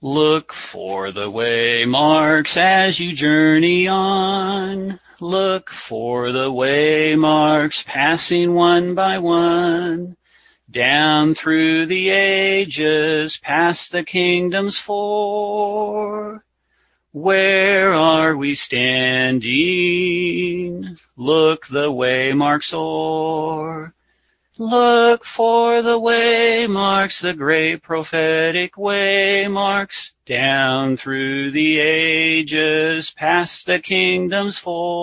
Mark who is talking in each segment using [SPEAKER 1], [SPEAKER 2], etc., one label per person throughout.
[SPEAKER 1] Look for the waymarks as you journey on. Look for the waymarks passing one by one. Down through the ages, past the kingdoms four. Where are we standing? Look the waymarks o'er. Look for the waymarks, the great prophetic waymarks, down through the ages, past the kingdoms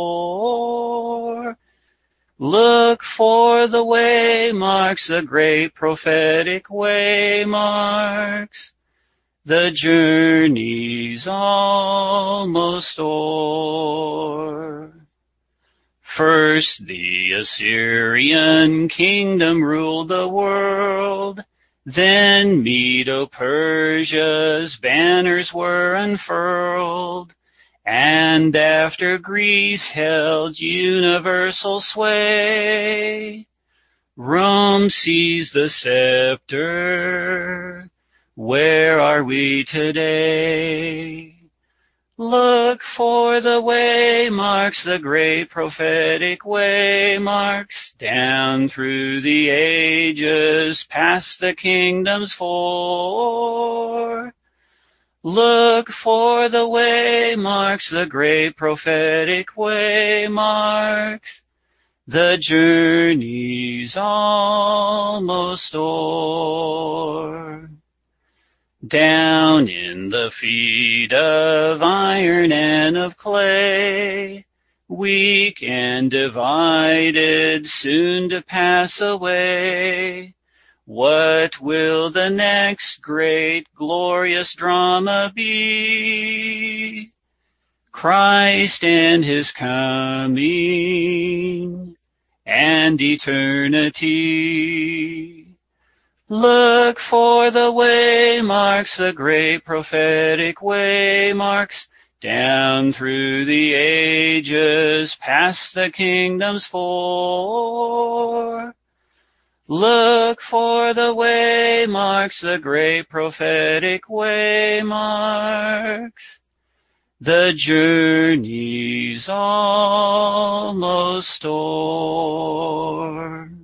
[SPEAKER 1] four. Look for the waymarks, the great prophetic waymarks. The journey's almost o'er. First the Assyrian kingdom ruled the world, then Medo-Persia's banners were unfurled, and after Greece held universal sway, Rome seized the scepter. Where are we today? Look for the waymarks, the great prophetic waymarks, down through the ages, past the kingdoms four. Look for the waymarks, the great prophetic waymarks. The journey's almost o'er. Down in the feet of iron and of clay, weak and divided, soon to pass away. What will the next great glorious drama be? Christ and his coming and eternity. Look for the waymarks, the great prophetic waymarks, down through the ages, past the kingdoms four. Look for the waymarks, the great prophetic waymarks. The journey's almost o'er.